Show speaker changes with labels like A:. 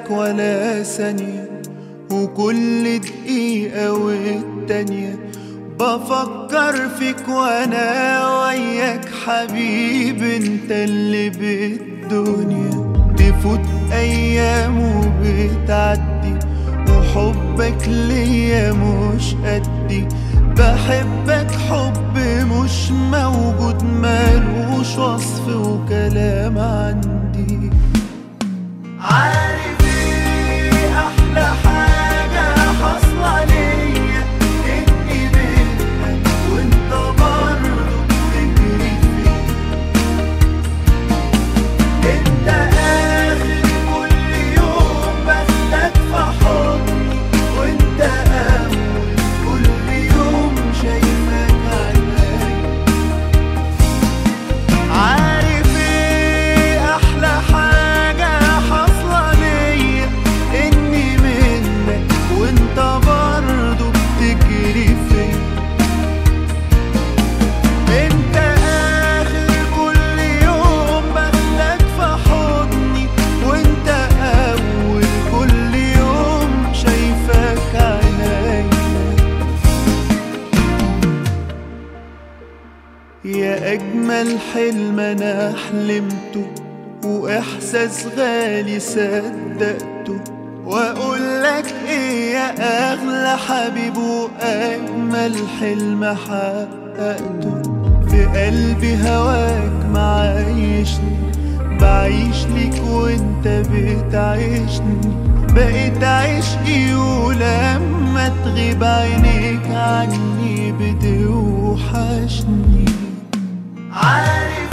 A: بنساك ولا ثانية، وكل دقيقة والتانية بفكر فيك وانا وياك حبيب، انت اللي بالدنيا. تفوت ايام وبتعدي وحبك ليا مش قدي، بحبك حب مش موجود مالوش وصف وكلام عندي. عارف ايه احلى حاجة حصلة ليا؟ اني بينك وانت برضه بتجري فيا. انت اخر كل يوم باخدك في حضني، وانت اول كل يوم شايفك عينيا. عارف ايه احلى حاجة حصلة ليا؟ اني منك وانت برضه بتجري فيا. انت اخر كل يوم باخدك في حضني، وانت اول كل يوم شايفك عينيا. يا اجمل حلم انا حلمته، واحساس غالي صدقته، واقولك ايه يا اغلى حبيب واجمل حلم حققته. في قلبي هواك معايشني، بعيش ليك وانت بتعيشني، بقيت عشقي ولما تغيب عينيك عني بتوحشني. عارف